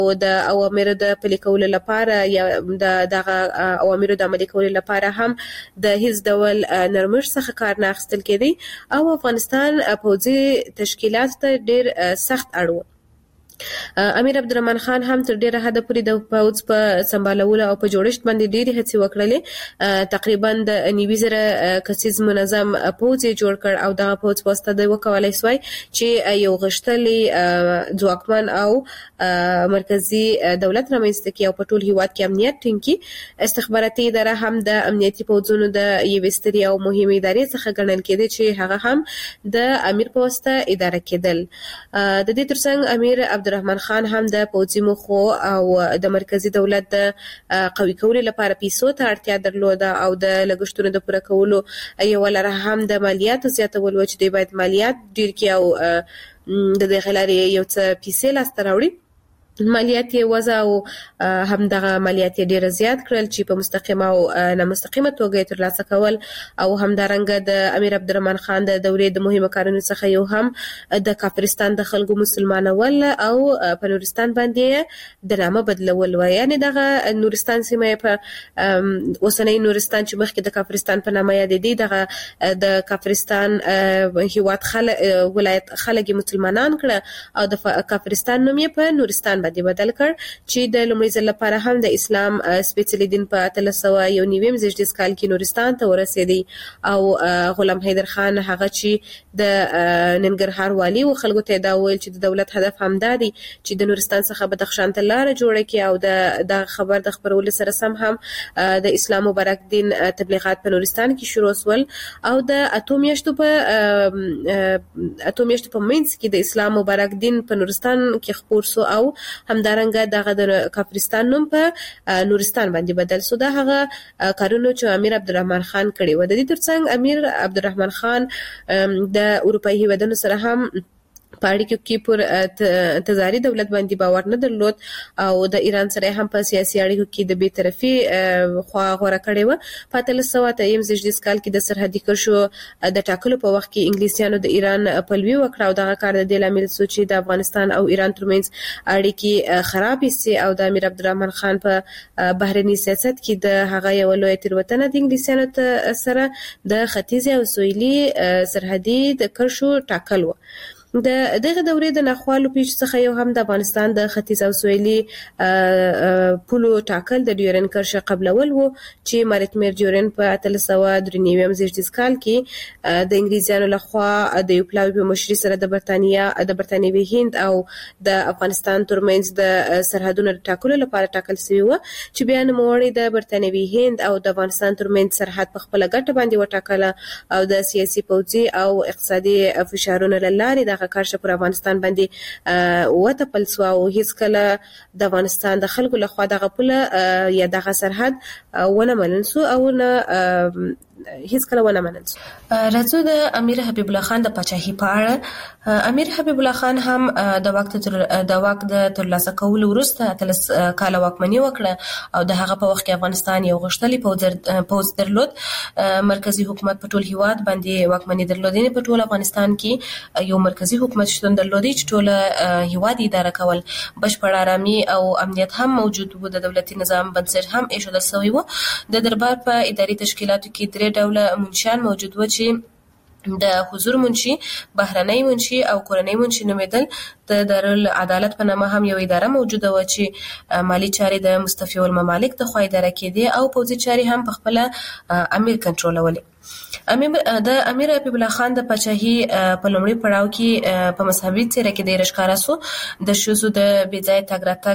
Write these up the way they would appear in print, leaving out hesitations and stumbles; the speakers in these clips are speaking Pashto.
د اوامرو د پلي کولو لپاره یا د اوامرو د عملي کولو لپاره هم د هیڅ ډول نرمښت څخه کار نه اخیستل کېدی او افغانستان پوځي تشکیلات ته ډیر سخت اړ و. امیر عبدالرحمن خان هم تر ډیره حد پورې د پوځ په سمبالولو او په جوړښت باندې ډیرې هڅې وکړلې. تقریبا د 90,000 کسیز منظم پوځ جوړ کړ او دغه پوځ په واسطه د وکولای شوی چې یو غښتلی ځواکمن او مرکزی دولت رامنځته کړي او په ټول هیواد کې امنیت ټینګ کړي. استخباراتي اداره هم د امنیتي پوځونو د یوې سترې او مهمې ادارې څخه ګڼل کېده چې هغه هم د امیر په واسطه اداره کېدل. د دې ترڅنګ امیر عبدالرحمن خان هم د پوځي موخو او د مرکزی دولت د قوي کولو لپاره پیسو ته اړتیا درلوده او د لګښتونو د پوره کولو یو لاره هم د مالیاتو زیاتول و چې دوی باید مالیات ډیر کړي او د دې لارې یو څه پیسې لاسته راوړي. مالیات یې وضع او هم دغه مالیات یې ډیر زیات کړل چې په مستقیمه او نامستقیمه توګه ترلاسه کول او همدارنګه د امیر عبدالرحمن خان د دورې د مهمو کارونو څخه یو هم د کافرستان د خلکو مسلمانول او په نورستان باندې د نامه بدلول و. یعنی دغه نورستان سیمه په اوسنۍ نورستان چې مخکې د کافرستان په نامه یادېدی دغه د کافرستان هیواد ولایت خلک مسلمانان کړه او د کافرستان نوم یې په نورستان باندې بدل کړ چې د لومړي ځل لپاره هم د اسلام سپېڅلي دین په 1391 کال کې نورستان ته ورسېدی او غلام حیدر خان هغه چې د ننګرهار والی او خلکو ته دا ویل چې د دولت هدف هم دا دی چې د نورستان څخه بدخشان ته لار جوړه کړي او د خبر د خبرولو سره سم هم د اسلام مبارک دین تبلیغات په نورستان کې شروع شول او د اتومیشتو په منځ کې د اسلام مبارک دین په نورستان کې خپور سو او همدارنګه دغه د کافرستان نوم په نورستان باندې بدل سو. دا هغه کارونه چې امیر عبدالرحمن خان کړي و. د دې ترڅنګ امیر عبدالرحمن خان د اروپایي هیوادونو سره هم په اړیکو کې پر تزاري دولت باندې باور نه درلود او د ایران سره هم په سیاسي اړیکو کې د بی‌طرفي خوا غوړه کړې و. په 1393 کال کې د سرحدي کرښو د ټاکلو په وخت کې انګلیسیانو د ایران پلوي وکړه او دغه کار د دې لامل شو چې د افغانستان او ایران ترمنځ اړیکې خرابې سي او د امیر عبدالرحمن خان په بهرني سیاست کې د هغه یو لوی تېروتنه د انګلیسیانو سره د ختیځ او سویلي سرحدي د کرښو ټاکل و. د دغه دورې د ناخوالو پیښ څخه یو هم د افغانستان د ختیځ او سویلي پولو ټاکل د ډیورن کرښه قبلول وو چې مارټمیر ډیورن په 1393 کال کې د انګلیزانو لخوا د یو پلاوي په مشرۍ سره د برتانیوي هند او د افغانستان ترمنځ د سرحدونو ټاکلو لپاره ټاکل شوی و چې بیا نوموړي د برتانیوي هند او د افغانستان ترمنځ سرحد په خپل ګټه باندې وټاکله او د سیاسي پوځي او اقتصادي فشارونو لارې د کارشه پر افغانستان باندې وتپل سو او هیڅ کله د افغانستان د خلکو لخوا دغه پوله یا دغه سرحد ونه منل سو او نه هیڅ کله ونه منل سو. راځو د امیر حبیب الله خان د پاچاهي په اړه. امیر حبیب الله خان هم د واک د ترلاسه کولو وروسته 13 کاله واکمني وکړه او د هغه په وخت کې افغانستان یو غښتلی پوځ درلود. مرکزی حکومت په ټول هیواد باندې واکمني درلودنه په ټول افغانستان کې یو مرکزی حکومت شتون درلودي چې ټول هیواد اداره کول. بشپړ آرامي او امنیت هم موجود و. د دولتي نظام بنسټ هم ایښودل شوی و. د دربار په اداري تشکیلاتو کې درې ډوله منشیان موجود و چې د حضور منشي، بهرنۍ منشي او کورنۍ منشي نومېدل. د دارالعدالت په نامه هم یو اداره موجوده و چې مالی چارې د مستفیو الممالک د خوا اداره کېدې او پوځي چارې هم په خپل امیر کنټرولولې. د امیر حبیب الله خان د پاچاهي په لومړي پړاو کې په مذهبي څیره کې ډېر ښکاره سو. د ښځو د بې ځایه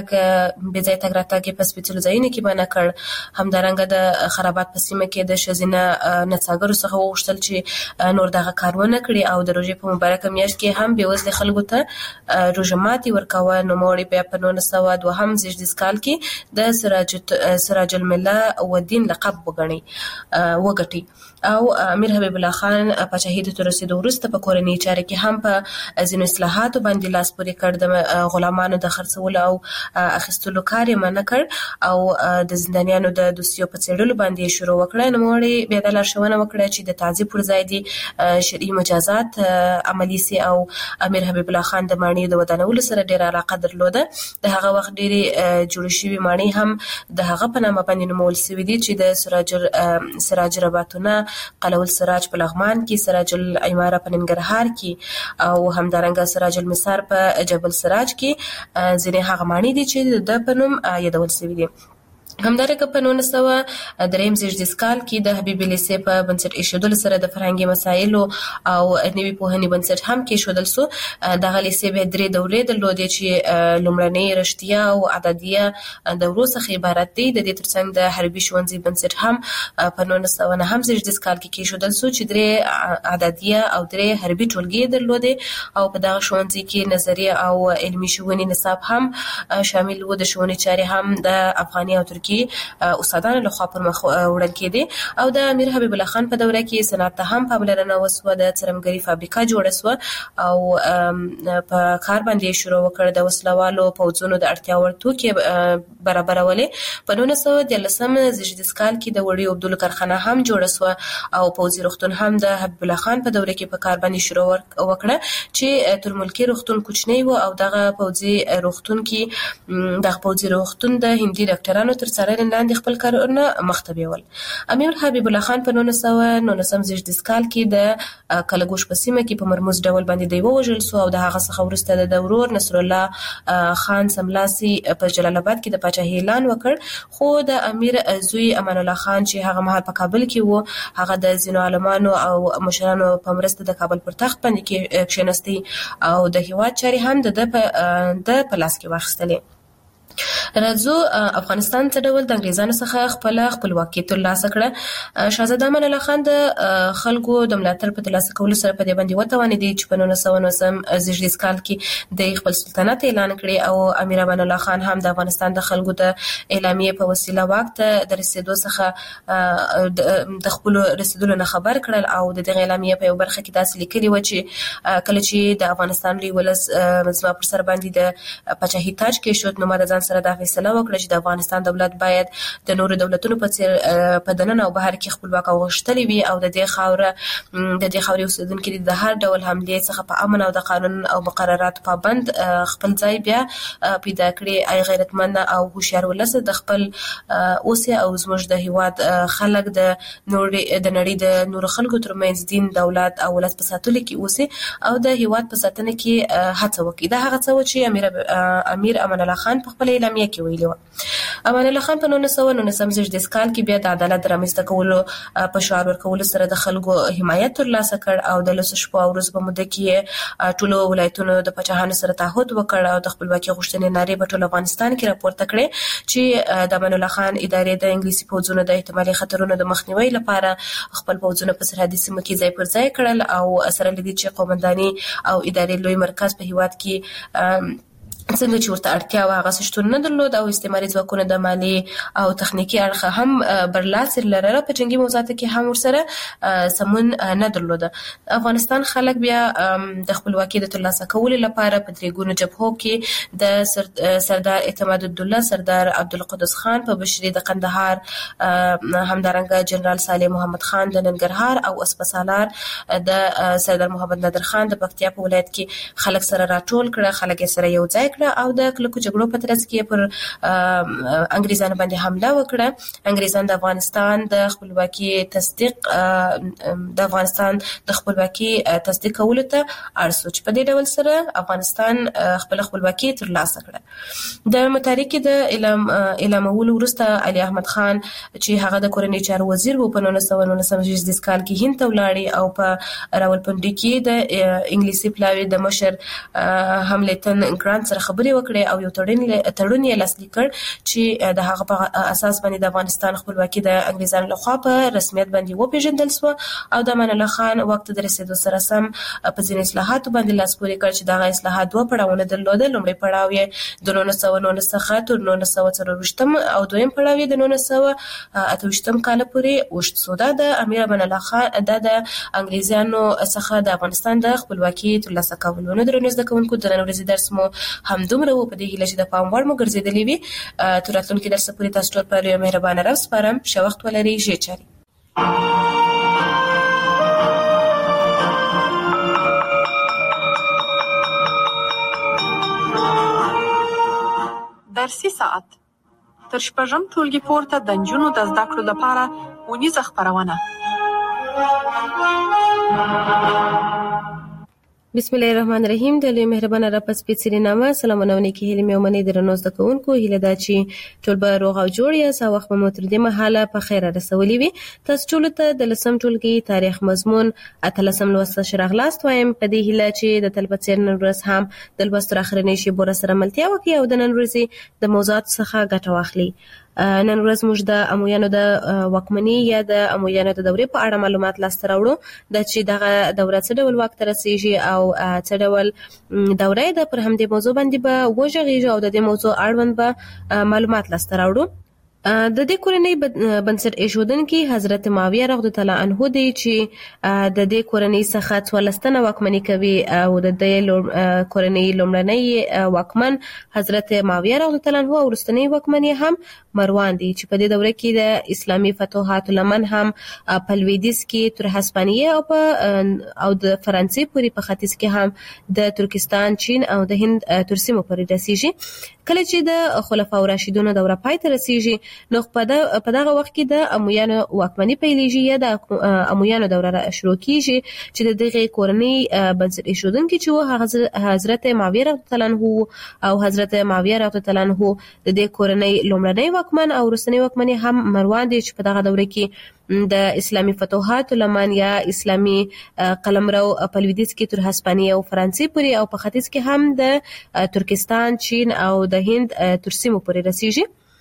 تګ راتګ په سپېڅلو ځایونو کې منع کړ. همدارنګه د خرابات په سیمه کې د ښځینه نڅاګرو څخه وغوښتل چې نور دغه کار ونه کړي او د روژې په مبارکه میاشت کې هم بېوزلې خلکو ته روژه ماتي ورکوه. نوموړي بیا په 1902 کال کې د سراج المله والدین لقب وګټي او امیر حبیب الله خان پاچاهي ته رسیدو وروسته په کورنۍ چارو کې هم په ځینو اصلاحاتو باندې لاس پورې کړ. د غلامانو د خرڅولو او اخیستلو کار یې منع کړ او د زندانیانو د دوسیو په څېړلو باندې شروع وکړه. نوموړي بیا د لارښوونه وکړه چې د تعذیب پر ځای دي شرعي مجازات عملي سي او امیر حبیب الله خان د ماڼۍ د ودانولو سره ډېره علاقه درلوده. د هغه وخت ډېرې جوړې شوي ماڼۍ هم د هغه په نامه باندې نومول شوي دي چې د سراج رباطونه، قلعه السراج په لغمان کې، سراج العماره په ننګرهار کې او همدارنګه سراج المسار په جبل سراج کې ځینې هغه ماڼۍ دي چې د په نوم یادول شوي دي. همدارنګه په 1903 زیږدیز کال کې د حبیب لیسې په بنسټ ایښودلو سره د فرهنګي مسایلو او نوي پوهنې بنسټ هم کېښودل شو. دغه لیسې بیا 3 دورې درلودې چې لومړنۍ رشتیا او اعدادیه دورو څخه عبارت دي. د دې ترڅنګ د حربي ښوونځي بنسټ هم په 1909 زیږدیز کال کې کېښودل شو چې 3 اعدادیه او 3 حربي ټولګي درلودې او په دغه ښوونځي کې نظریه او علمي ښوونې نصاب هم شامل و. د ښوونې چارې هم د افغاني او ترکي استادانو لخوا پر مخ وړل کېدې او د امیر حبیب الله خان په دوره کې صنعت ته هم پاملرنه وسوه. د څرمګري فابریکه جوړه سوه او په کار باندې شروع وکړ. د وسلوالو پوځونو د اړتیا وړ توکي برابرولې. په 1913 زیږدیز کال کې د وړیو اوبدلو کارخانه هم جوړه سوه او پوځي روغتون هم د حبیب الله خان په دوره کې په کار باندې شروع وکړه چې تر ملکي روغتون کوچنی و او دغه پوځي روغتون د هندي ډاکټرانو تر څارنې لاندې خپل کارونه مخته بیول. امیر حبیب الله خان په 1919 زیږدیز کال کې د کلګوش په سیمه کې په مرموز ډول باندې دی ووژل شو او د هغه څخه وروسته د ورور نصر الله خان سملاسي په جلال آباد کې د پاچاهۍ اعلان وکړ. خو د امیر زوی امان الله خان چې هغه مهال په کابل کې و، هغه د ځینو عالمانو او مشرانو په مرسته د کابل پر تخت باندې کښېنستی او د هېواد چارې هم د په لاس کې واخیستلې. راځو افغانستان څه ډول د انګریزانو څخه خپل خپلواکي ترلاسه کړه. شاهزاده امان الله خان د خلکو د ملاتړ په ترلاسه کولو سره په دې باندې وتوانېدی چې په 1909 زیږدیز کال کې د خپل سلطنت اعلان کړي او امیر امان الله خان هم د افغانستان د خلکو د اعلامیې په وسیله واک ته د رسیدو څخه د خپل رسیدلو نه خبر کړل او د دغه اعلامیې په یو برخه کې داسې لیکلي و چې کله چې د افغانستان لوی ولس زما پر سر باندې د پاچاهۍ تاج کېښود نو ما د ځان سره دا فیصله وکړه چې د افغانستان دولت باید د نورو دولتونو په څیر په دننه او بهر کې خپلواک او غښتلی وي او د دې خاورې اوسېدونکي د هر ډول حملې څخه په امن او د قانون او مقرراتو پابند خپل ځای بیا پیدا کړي. ای غیرتمند او هوښیار ولس د خپل اوسې او زموږ د هیواد خلک د نړۍ د نورو خلکو ترمنځ دین، دولت او ولس په ساتلو کې اوسې او د هیواد په ساتنه کې هڅه وکړي. دا هغه څه و چې امیر امان الله خان په خپل اعلامیه کې ویلي و. امان الله خان په 1919 زیږدیز کال کې بیا د عدالت د رامنځته کولو په شعار ورکولو سره د خلکو حمایت ترلاسه کړ او د 10 شپو او ورځو په موده کې ټولو ولایتونو د پاچاهانو سره تعهد وکړ او د خپلواکۍ غوښتنې نارې په ټول افغانستان کې راپورته کړې چې د امان الله خان ادارې د انګلیسي پوځونو د احتمالي خطرونو د مخنیوي لپاره خپل پوځونه په سرحدي سیمو کې ځای پر ځای کړل او سره لدې چې قومنداني او ادارې لوی مرکز په هیواد کې څنګه چې ورته اړتیا وه هغه شتون نه درلود او استعماري ځواکونه د مالي او تخنیکي اړخه هم برلاسي لرله. په جنګي موضوعاتو کې هم ورسره سمون نه درلوده. افغانستان خلک بیا د خپلواکۍ د ترلاسه کولو لپاره په 3 ګونو جبهو کې د سردار اعتماد الدوله، سردار عبدالقدوس خان په بشري د قندهار، همدارنګه جنرال صالح محمد خان د ننګرهار او اسپسالار د سردار محمد نادر خان د پکتیا په ولایت کې خلک سره راټول کړه. خلک یې سره یو ځای او د کلکو جګړو په ترڅ کې پر انګریزانو باندې حمله وکړه. انګریزان د افغانستان د خپلواکۍ تصدیق کولو ته اړ شو چې په دې ډول سره افغانستان خپل خپلواکۍ ترلاسه کړه. د متحرکې د اعلامولو وروسته علي احمد خان چې هغه د کورنۍ چارو وزیر و په 1919 زیږدیز کال کې هند ته ولاړی او په راولپنډي کې د انګلیسي پلاوي د مشر حملتن ګرانت سره خبرې وکړې او یو تړون یې لاسلیک کړ چې د هغه په اساس باندې د افغانستان خپلواکي د انګریزانو لخوا په رسمیت باندې وپیژندل شو او د امان الله خان وخت د رسیدو سره سم په ځینې اصلاحاتو باندې لاس پورې کړ چې دغه اصلاحات دوه پړاوونه درلودل. لومړی پړاو یې د 1919 څخه تر 1924 او دویم پړاو یې د 1928 کال پورې وشت. دا د امیر امان الله خان د انګریزانو څخه د افغانستان د خپلواکي ترلاسه کولو. نو درنو زده کوونکو د نن ورځې درس مو همدومره و. په دې هیله چې د پام وړ مو ګرځېدلی وي. تر راتلونکي درس پورې تاسو ټول په یو مهربانه رب سپارم. ښه وخت ولرئ. ژې چارې. درسي ساعت تر شپږم ټولګي پورته د نجونو د زده کړو لپاره اونیزه خپرونه. بسم الله الرحمن الرحیم. د لوی مهربانه رب سپېڅلې نامه سلامونه او نیکې هیلې مې ومنئ. درنو زده کوونکو هیله ده چې ټول به روغ او جوړ یاست او وخت به مو تر دې مهاله په خیره رسولي وي. تاسو ټولو ته د 10م ټولګي تاریخ مضمون 18م لوست ښه راغلاست وایم. په دې هیله چې د تل په څېر نن ورځ هم د لوست تر اخرنۍ شېبو راسره ملتیا وکړي او د نن ورځې د موضوعاتو څخه ګټه واخلي. نن ورځ موږ د امویانو د واکمنۍ یا د امویانو د دورې په اړه معلومات لاسته راوړو. د چې دغه دوره څه ډول واک ته رسیږي او څه ډول دوره ده. پر همدې موضوع باندې به وغږیږو او د دې موضوع اړوند به معلومات لاسته راوړو. د دې کورنۍ بنسټ ایښودونکي حضرت معاویه رضی الله عنه دی چې د دې کورنۍ څخه 14 واکمني کوي او د دې کورنۍ لومړنی واکمن حضرت معاویه رضی الله عنه او وروستنی واکمن هم مروان دی چې په دې دوره کې د اسلامي فتوحاتو لمن هم په لویدیځ کې تر هسپانیې او د فرانسې پورې په ختیځ کې هم د ترکستان، چین او د هند تر سیمو پورې رسیږي. کله چې د خلفاء راشدینو دوره پای ته رسیږي نو په دغه وخت کې د امویانو واکمني پیلېږي یا د امویانو دوره شروع کیږي چې د دغه کورنۍ بنسټ ایښودونکي چې حضرت معاویه رضی الله عنه او حضرت معاویه رضی الله عنه د دې کورنۍ لومړنی واکمن او وروستنی واکمن هم مروان دی چې په دغه دوره کې د اسلامي فتوحات لمن یا اسلامي قلمرو په لویدیځ کې تر هسپانیې او فرانسې پورې او په ختیځ کې هم د ترکستان، چین او د هند تر سیمو پورې رسیږي.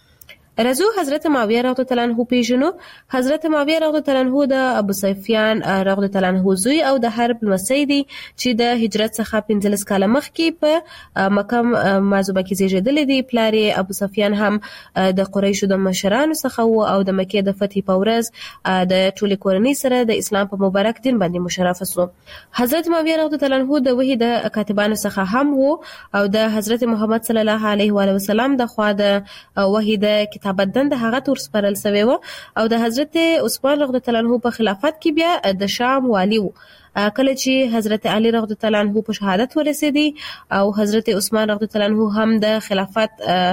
رضو حضرت معاویه رضی الله عنه پیژنو. حضرت معاویه رضی الله عنه د ابو سفیان رضی الله عنه زوی او د حرب لمسی دی چې د هجرت څخه 15 کال مخکې په مکه معظمه کې زیږیدلی دی. پلار ابو سفیان هم د قریشو د مشرانو څخه و او د مکې د فتح په ورځ د ټولې کورنۍ سره د اسلام په مبارک دین باندې مشرف شو. حضرت معاویه رضی الله عنه د وحی د کاتبانو څخه هم و او د حضرت محمد صلی الله علیه و وسلم د خوا د وحی د بدن د هغه تور سپارل سوی و او د حضرت عثمان رضی الله عنه په خلافت کې بیا د شام والی و. کله چې حضرت علی رضی الله عنه په شهادت ورسېدی او حضرت عثمان رضی الله عنه هم د خلافت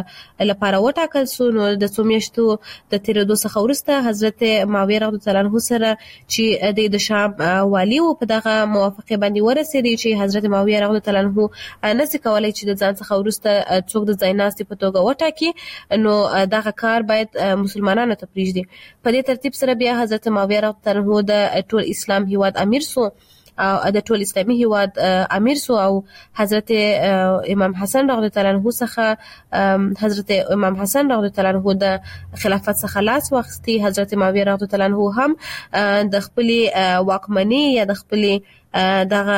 لپاره وټاکل شو نو د څو میاشتو د تیرېدو څخه وروسته حضرت معاویه رضی الله عنه سره چې د شام والی و په دغه موافقه باندې ورسېدی چې حضرت معاویه رضی الله عنه نسی کولای چې د ځان څخه وروسته څوک د ځایناستي په توګه وټاکي نو دغه کار باید مسلمانانو ته پریږدي. په دې ترتیب سره بیا حضرت معاویه رضی الله عنه د ټول اسلام هیواد امیر سو او د ټول اسلامي هیواد امیر سو او حضرت امام حسن رضی الله عنه څخه حضرت امام حسن رضی الله عنه د خلافت څخه لاس واخیستی. حضرت معاویه رضی الله عنه هم د خپل واکمنۍ یا د خپل دغه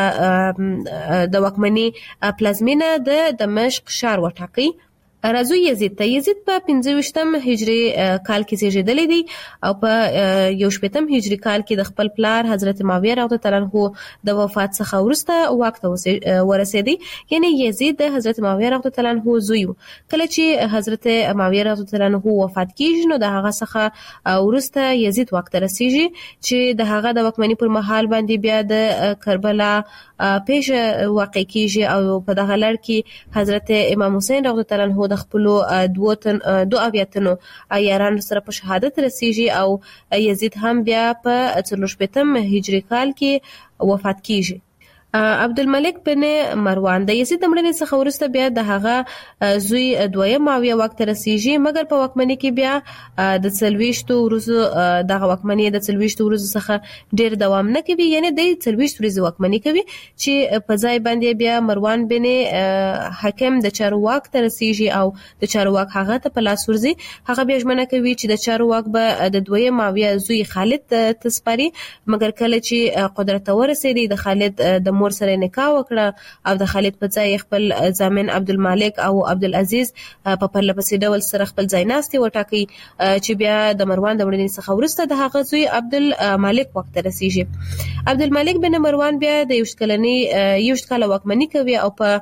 د واکمنۍ پلازمینه د دمشق ښار وټاکي. راځو یزید ته. یزید په 25م هجری کال کې زیږیدلی دی او په 18م هجری کال کې د خپل پلار حضرت معاویه رضی الله عنه د وفات څخه وروسته واک ته ورسېدی. یعنی یزید د حضرت معاویه رضی الله عنه زوی و. کله چې حضرت معاویه رضی الله عنه وفات کیږي نو د هغه څخه وروسته یزید واک ته رسیږي چې د هغه د واکمنۍ پر مهال باندې بیا د کربلا پیښه واقع کیږي او په دغه لړ کې حضرت امام حسین رضی الله عنه د خپل دو اویاتنو یارانو سره په شهادت رسیږي او یزید هم بیا په 14 هجری کال کې وفات کیږي. عبدالملک بن مروان د یزید د مړینې څخه وروسته بیا د هغه زوی دویم معاویه واک ته رسیږي، مګر په واکمنۍ کې بیا د 40 ورځو دغه واکمنۍ د 40 ورځو څخه ډیر دوام نه کوي، یعنی د 40 ورځې واکمنۍ کوي چې په ځای باندې بیا مروان بن حکم د چارواک ته رسیږي او د چارواک هغه ته په لاس ورځي. هغه بیا ژمنه کوي چې د چارواک به د دویم معاویه زوی خالد تسپاري، مګر کله چې قدرت ورسېدي د خالد د مور سره نکاح وکړه او د خالد په ځای خپل ضامن عبدالمالک او عبدالعزیز په پرله پسې ډول سره خپل ځای ناستي وټاکي چې بیا د مروان د مړینې څخه وروسته د هغه زوی عبدالمالک واک ته رسیږي. عبدالمالک بن مروان بیا د 20 کال واکمني کوي او په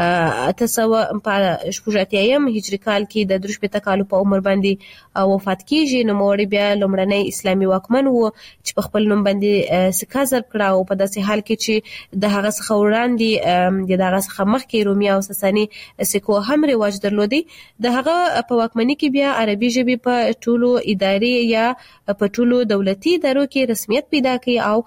986 هجری کال کې د 3 کالو په عمر باندې وفات کیږي. نو موري بیا لومړنی اسلامي واکمن وو چې په خپل نوم باندې سکه ضرب کړه او په داسې حال کې چې د هغه څخه وړاندې د هغه څخه مخکې رومي او ساساني سکو هم رواج درلودي. د هغه په واکمنۍ کې بیا عربي ژبې په ټولو اداري یا په ټولو دولتي ادارو کې رسمیت پیدا کړي او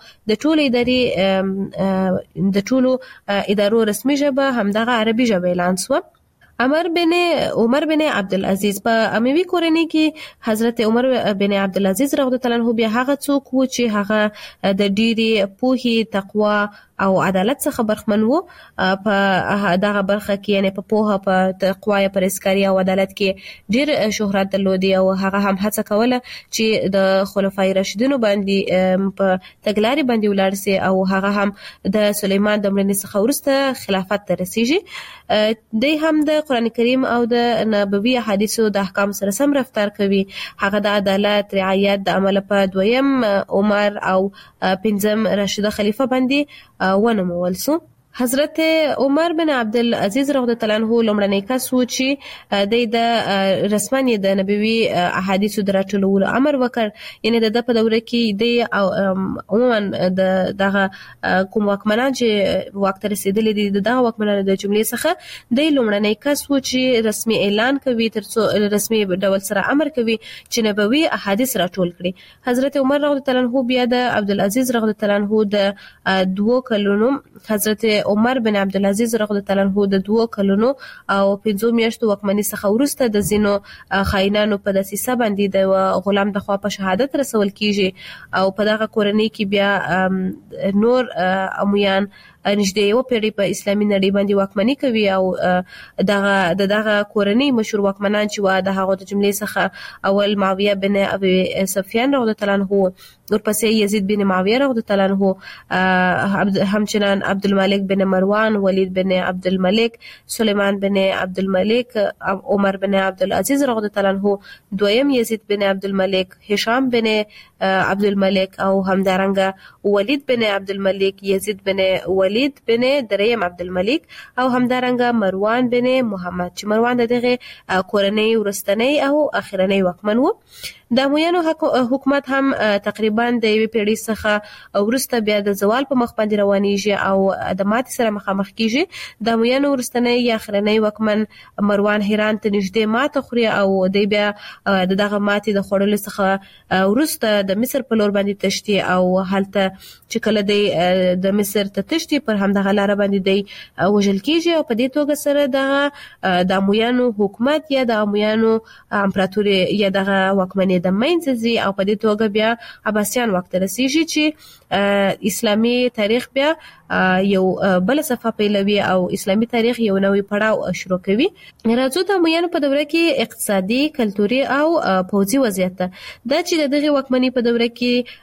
د ټولو ادارو رسمي ژبه همدغه عربي ژبه اعلان شو. عمر بن عبدالعزیز په اموي کورنۍ کې حضرت عمر بن عبدالعزیز رضی الله عنه بیا هغه څوک و چې هغه د ډيري پوهې، تقوا او عدالت څخه برخمن وو. په دغه برخه کې یعنی په پوهه، په تقوا، پرهیزګاري او عدالت کې ډیر شهرت درلودي او هغه هم هڅه کوله چې د خلفای راشدینو باندې په تګلاري باندې ولاړ سي او هغه هم د سليمان د مړینې څخه وروسته خلافت ته رسیږي. دوی هم د قران کریم او د نبوي احادیثو د احکام سره سم رفتار کوي. هغه د عدالت، رعایت د عمل په دویم عمر او پنځم راشد خلیفہ باندې ونمول سو. حضرت عمر بن عبدالعزیز رضی الله عنه لومړنی کس و چې د رسمن د نبوي احادیثو درټولولو امر وکړ. یعنی د په دوره کې د عموما دغه کوم واکمنان چې واک ته رسیدلي دي دغه واکمنانو د جملې څخه د لومړنی کس و چې رسمي اعلان کوي، ترڅو رسمي ډول سره امر کوي چې نبوي احادیث راټول کړي. حضرت عمر رضی الله عنه بیا د عبدالعزیز رضی الله عنه د 2 کلونو حضرت عمر بن عبدالعزیز رضی الله عنه د 2 کلونو او 5 میاشتو واکمنۍ څخه وروسته د زینو خاینانو په دسیسه باندې د غلام د خوا په شهادت رسول کیږي او په دغه کورنۍ کې بیا نور امیان نږدې یو پیړۍ په اسلامي نړۍ باندې واکمني کوي او دغه کورنۍ مشهور واکمنان چې و د هغه د جملې څخه اول معاویه بن ابي سفیان رضی الله عنه، ورپسې یزید بن معاویه رضی الله عنه، همچنان عبدالملک بن مروان، ولید بن عبدالملک، سلیمان بن عبدالملک، عمر بن عبدالعزیز رضی الله عنه، دویم یزید بن عبدالملک، هشام بن عبدالملک او همدارنګه ولید بن عبدالملک، یزید بن ولید بن دریم عبدالملک او همدارنګه مروان بن محمد چې مروان دغه کورنۍ ورستنی او اخرنی واکمن وو. د امویانو حکومت هم تقریبا د یوې پیړۍ څخه وروسته بیا د زوال په مخ باندې روانېږي او د ماتې سره مخامخ کیږي. د امویانو وروستنی یا اخرنی واکمن مروان هران ته نږدې ماته خوري او دی بیا دغه ماتې د خوړلو څخه وروسته د مصر په لور باندې تشتي او هلته چې کله دی د مصر ته تشتي پر همدغه لار باندې دی وژل کیږي او په دې توګه سره د امویانو حکومت یا د امویانو امپراتوري یا دغه واکمنۍ د منځ او په دې توګه بیا عباسیان وخت رسیږي چې اسلامي تاریخ بیا یو بل صفه پیلوي او اسلامي تاریخ یو نوې پړاو شروع کوي. راځو د امویانو په دوره کې اقتصادي، کلتوري او پوځي وضعیت دا چې دغه واکمنۍ په دوره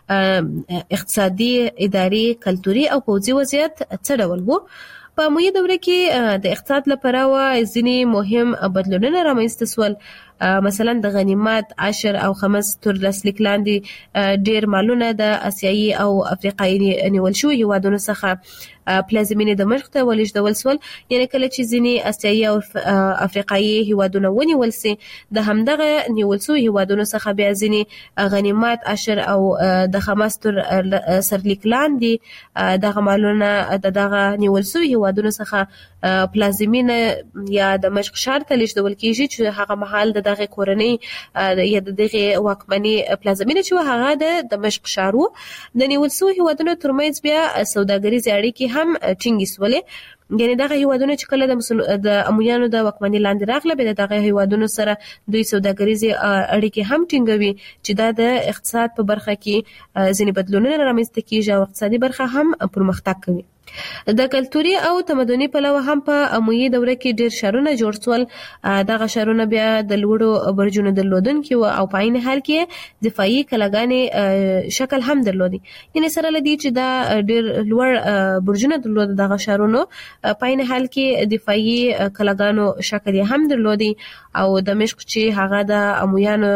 کې اقتصادي، اداري، کلتوري او پوځي وضعیت څه ډول وو. په امویه دوره کې د اقتصاد لپاره ځینې مهم بدلونونه رامنځته شول. مثلا د غنیمت، عشر او خمس تر لاسلیک لاندې ډیر مالونه د آسیایي او افریقایي نیول شوي هیوادونو څخه پلازمینې دمشق ته ولېږدول شول. یعنی کله چې ځینې آسیایي او افریقایي هیوادونه ونیول سي د همدغه نیول شوي هیوادونو څخه بیا ځینې غنیمت، عشر او د خمس تر سرلیک لاندې دغه مالونه د دغه نیول شوي هیوادونو څخه پلازمینه یا دمشق ښار ته لېږدول کیږي چې هغه مهال د دغه کورنۍ یا د دغه واکمنۍ پلازمینه چې هغه د دمشق ښار و. د نیول شوي هیوادونو ترمنځ بیا سوداګریزې اړیکې هم ټینګې سولې. یعنی دغه هیوادونه چې کله د امویانو د واکمنۍ لاندې راغله به دغه هیوادونو سره دوی سوداګریزي اړیکې هم ټینګوي چې دا د اقتصاد په برخه کې ځینې بدلونونه رامنځته کیږي او اقتصادي برخه هم پرمختګ کوي. د کلتوري او تمدني پلوه هم په امویي دوره کې ډیر شهرونه جوړ شول. دغه شهرونه بیا د لوړو برجونو درلودونکي او په عین حال کې دفاعي کلاګانې شکل هم درلودي. یعنی سره لدی چې دا ډیر لوړ برجونه درلود دغه شهرونو په عین حال کې دفاعي کلاګانو شکل هم درلودي او دمشق چې هغه د امویانو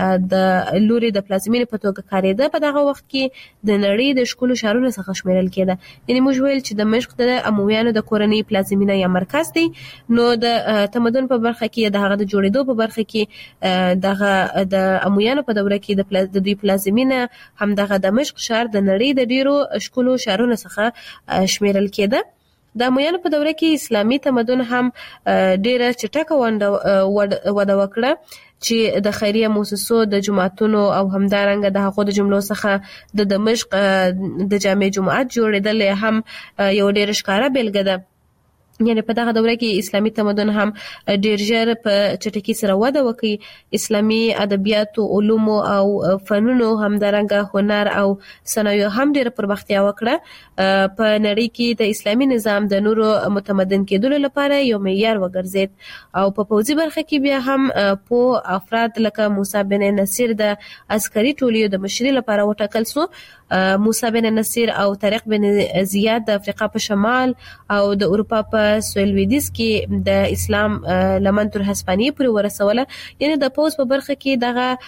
د لوري د پلازمینې په توګه کاریده په دغه وخت کې د نړۍ د ښکلو شهرونو څخه شمیرل کېده. یعنی موږ ویل چې دمشق د امویانو د کورنۍ پلازمینه یا مرکز دی. نو د تمدن په برخه کې د هغه د جوړېدو په برخه کې دغه د امویانو په دوره کې د دوی پلازمینه هم دغه دمشق شهر د نړۍ د ډیرو ښکلو شهرونو څخه شمیرل کېده. د امویانو په دوره کې اسلامي تمدن هم ډیره چټکه وده وکړه چې د خیریه مؤسسو د جماعتونو او همدارنګه د هغو د جملو څخه د دمشق د جامع جماعت جوړېدل هم یو ډیر ښکاره بیلګه ده. یعنی په دغه دوره کې اسلامي تمدن هم ډیر ژر په چټکۍ سره وده وکړي. اسلامي ادبیاتو، علومو او فنونو همدارنګه هنر او صنایعو هم ډیر پرمختیا وکړه. په نړۍ کې د اسلامي نظام د نورو متمدن کېدلو لپاره یو معیار وګرځید او په پوځي برخه کې بیا هم په افراد لکه موسی بن نصیر د عسکري ټولیو د مشرۍ لپاره وټاکل شو. موسی بن نصیر او طارق بن زیاد د افریقا په شمال او د اروپا په سویلویدیز کې د اسلام لمن تر هسپانیې پورې ورسوله. یعنی د پوځ په برخه کې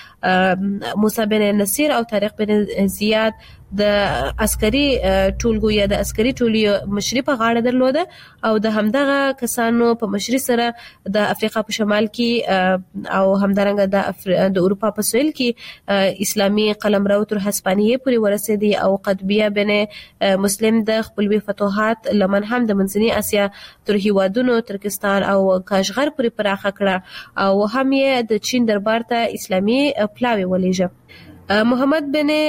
دغه موسی بن نصیر او طارق بن زیاد د عسکري ټولګو یا د عسکري ټولیو مشري په غاړه درلوده او د همدغه کسانو په مشري سره د افریقا په شمال کې او همدارنګه د اروپا په سویل کې اسلامي قلمرو تر هسپانیې پورې ورسېدي او قطبیه بن مسلم د خپلوي فتوحات لمن هم د منځنۍ اسیا تر هیوادونو ترکستان او کاشغر پورې پراخه کړه او هم یې د چین دربار ته اسلامي پلاوی ولېږه. محمد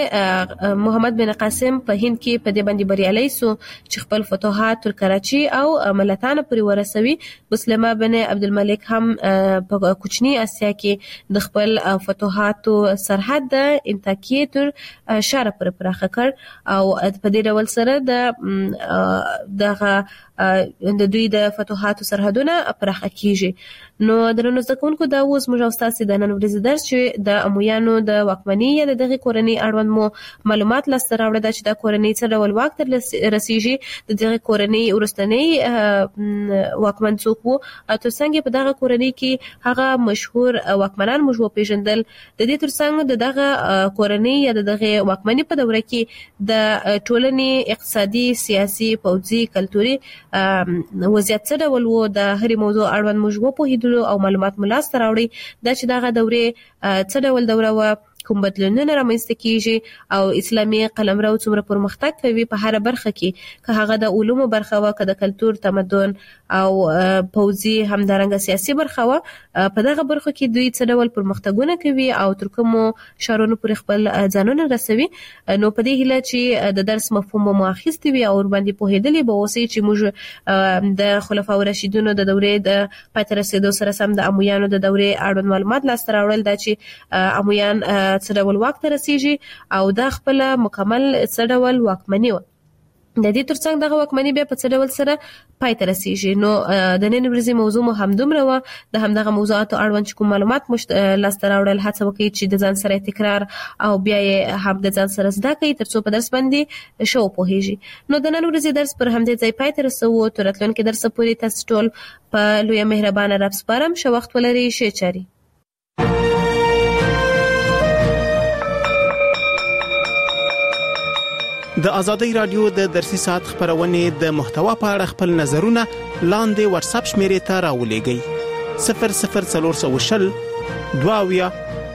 بن قاسم په هند کې په دې باندې بریالي سو چې خپل فتوحات تر کراچي او ملتان پورې ورسوي. مسلمه بن عبدالملک هم په کوچنی اسیا کې د خپل فتوحاتو سرحد د انتاکیې تر شاره پورې پراخه کړ او په دې ډول سره د دوی د فتوحاتو سرحدونه پراخه کیږي. نو درنو زده کوونکو دا اوس موږ او تاسو د نن ورځې درس چې د امویانو د واکمنۍ یا دغه کورنۍ اړوند مو معلومات لاسته راوړل دا چې د کورنۍ څه ډول واک تر رسیږي، د دغه کورنۍ ورستنۍ واکمن څوک وو او ترڅنګ په دغه کورنۍ کې هغه مشهور واکمنان موږ وپیژندل. د دې ترڅنګ د دغه کورنۍ یا دغه واکمنۍ په دوره کې د ټولنې اقتصادي، سیاسي، پوځي، کلتوري وضعیت څه ډول وو د هرې موضوع اړوند موږ وپوهیدلو او معلومات مو لاسته راوړي دا چې دغه دورې څه ډول دوره وه، کوم بدلونونه رامنځته کیږي او اسلامي قلمرو څومره پرمختګ کوي په هر برخه کې، که هغه د علومو برخه وه، که د کلتور، تمدن او پوځي همدارنګه سیاسي برخه وه. په دغه برخه کې دوی څه ډول پرمختګونه کوي او تر کومو شهرونو پورې خپل ځانونه رسوي. نو په دې هیله چې د درس مفهوم مو اخیستی وي او ور باندې پوهېدلې به اوسئ چې موږ د خلفاء راشدینو د دورې د پای ته رسېدو سره سم د امویانو د دورې اړوند معلومات لاسته راوړل دا چې امویان څه ډول واک ته رسیږي او دا خپل مکمل څه ډول واکمني وه. د دې ترڅنګ دغه واکمني بیا په څه ډول سره پای ته رسیږي. نو د نن ورځې موضوع مو همدومره وه. د همدغه موضوعاتو اړوند چې کوم معلومات مو لاسته راوړل هڅه وکړئ چې د ځان سره تکرار او بیا یې هم د ځان سره زده کړئ تر څو په درس باندې ښه وپوهیږئ. نو د نن ورځې درس پر همدې ځای پای ته رسوو. تر راتلونکي درسه پورې تاسو ټول په لویه مهربانه رب سپارم. ښه وخت ولرئ. ښې چارې. د آزادۍ رادیو د درسي ساعت خبرونه د محتوا په اړه خپل نظرونه لاندې واتس اپ شمیرې ته راولېږئ 00420 22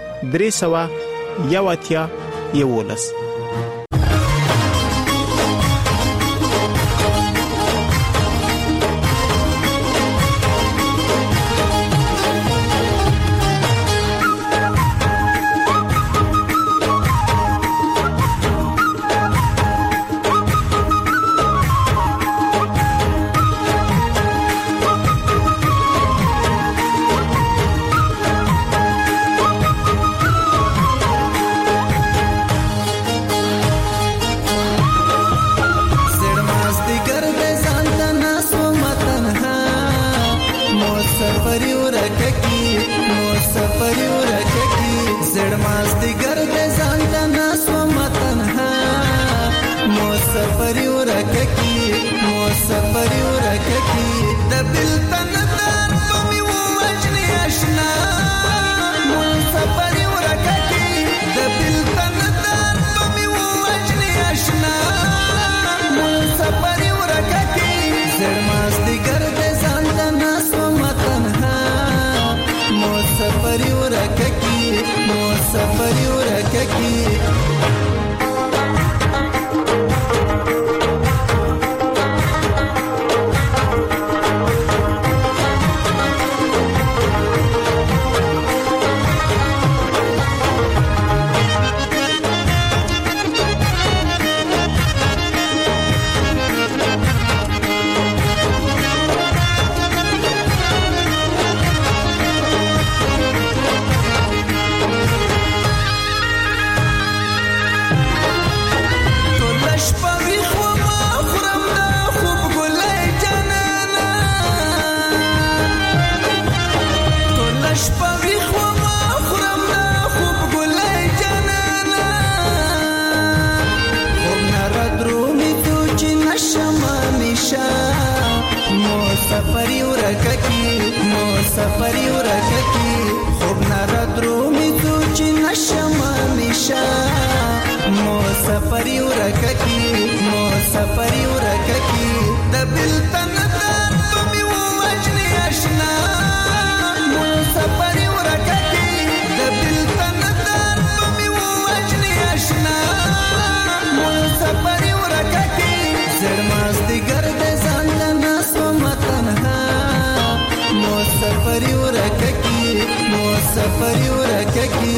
300 11. ورککی مو سفری ورککی سفری ورککی خوب نرد رو می تو چی نشم میشه مو سفری ورککی دبل تندر تو می وجنی اشنا مو سفری ورککی دبل تندر تو می وجنی اشنا مو سفری ورککی زرماز دیگر ده زندنا سومتنها مو سفری ورککی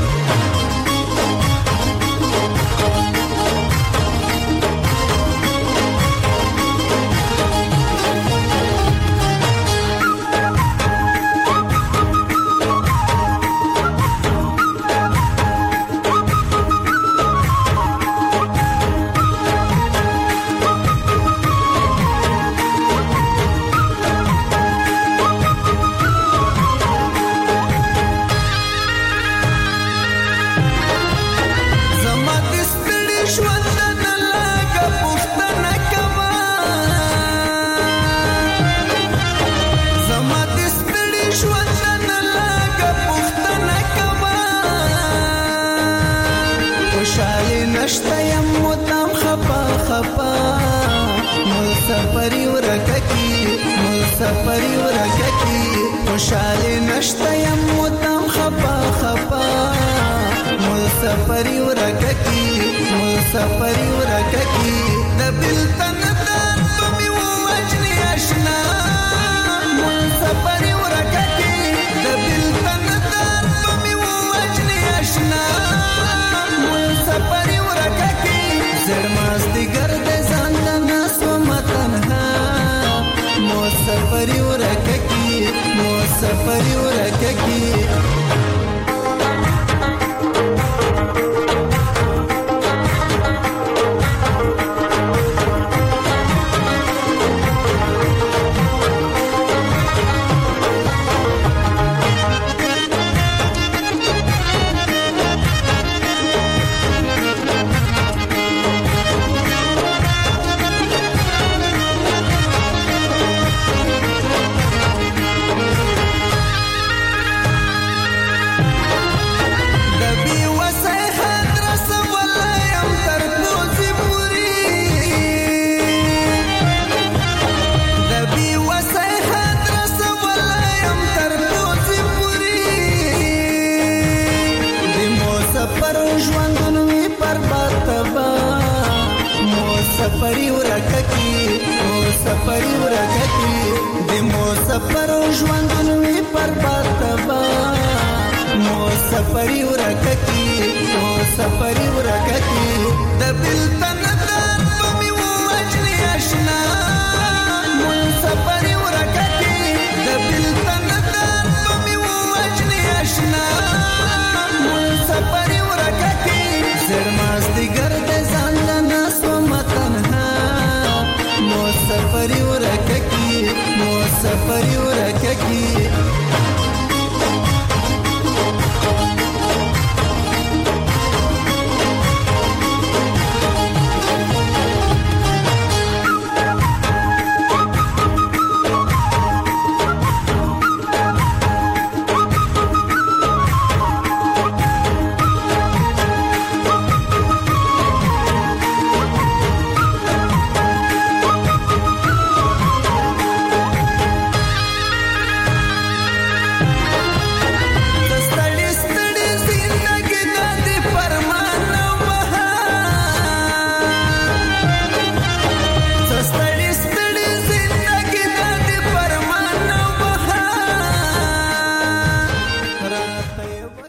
نشتا یم مدام خپا مو سفری ورککی خوشحالی نشتا یم مدام خپا مو سفری ورککی دبل تندر تو می وجنی اشنا مو سفری ورککی دبل تندر تو می وجنی اشنا مو سفری زرماز دیگر ده زندنا سومتنها مو سفری ورککی سفری ورککی دمو سفرو ژوندونوي پر باتبا مو سفری ورککی دبل تند